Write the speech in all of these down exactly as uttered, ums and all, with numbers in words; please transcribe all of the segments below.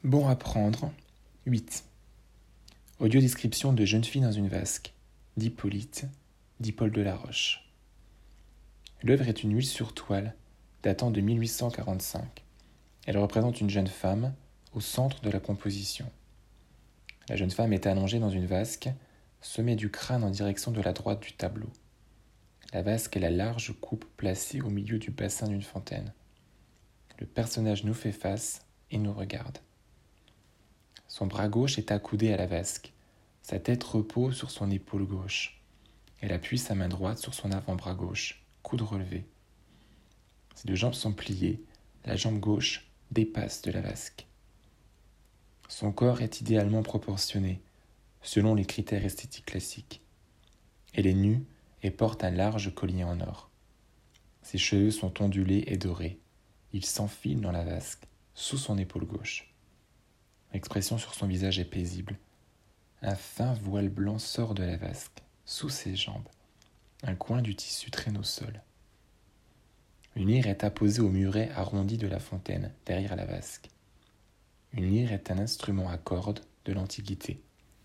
Bon à prendre. huit. Audio-description de Jeune fille dans une vasque, d'Hippolyte, dit Paul Delaroche. L'œuvre est une huile sur toile, datant de mille huit cent quarante-cinq. Elle représente une jeune femme au centre de la composition. La jeune femme est allongée dans une vasque, semée du crâne en direction de la droite du tableau. La vasque est la large coupe placée au milieu du bassin d'une fontaine. Le personnage nous fait face et nous regarde. Son bras gauche est accoudé à la vasque. Sa tête repose sur son épaule gauche. Elle appuie sa main droite sur son avant-bras gauche, coude relevé. Ses deux jambes sont pliées, la jambe gauche dépasse de la vasque. Son corps est idéalement proportionné, selon les critères esthétiques classiques. Elle est nue et porte un large collier en or. Ses cheveux sont ondulés et dorés. Ils s'enfilent dans la vasque, sous son épaule gauche. L'expression sur son visage est paisible. Un fin voile blanc sort de la vasque, sous ses jambes. Un coin du tissu traîne au sol. Une lyre est apposée au muret arrondi de la fontaine, derrière la vasque. Une lyre est un instrument à cordes de l'Antiquité.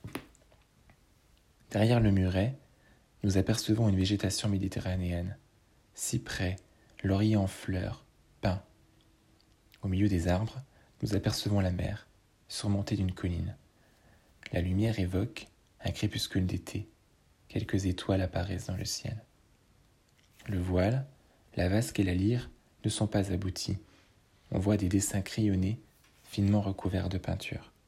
Derrière le muret, nous apercevons une végétation méditerranéenne. Cyprès, laurier en fleurs, pins. Au milieu des arbres, nous apercevons la mer, surmontée d'une colline. La lumière évoque un crépuscule d'été. Quelques étoiles apparaissent dans le ciel. Le voile, la vasque et la lyre ne sont pas aboutis. On voit des dessins crayonnés, finement recouverts de peinture.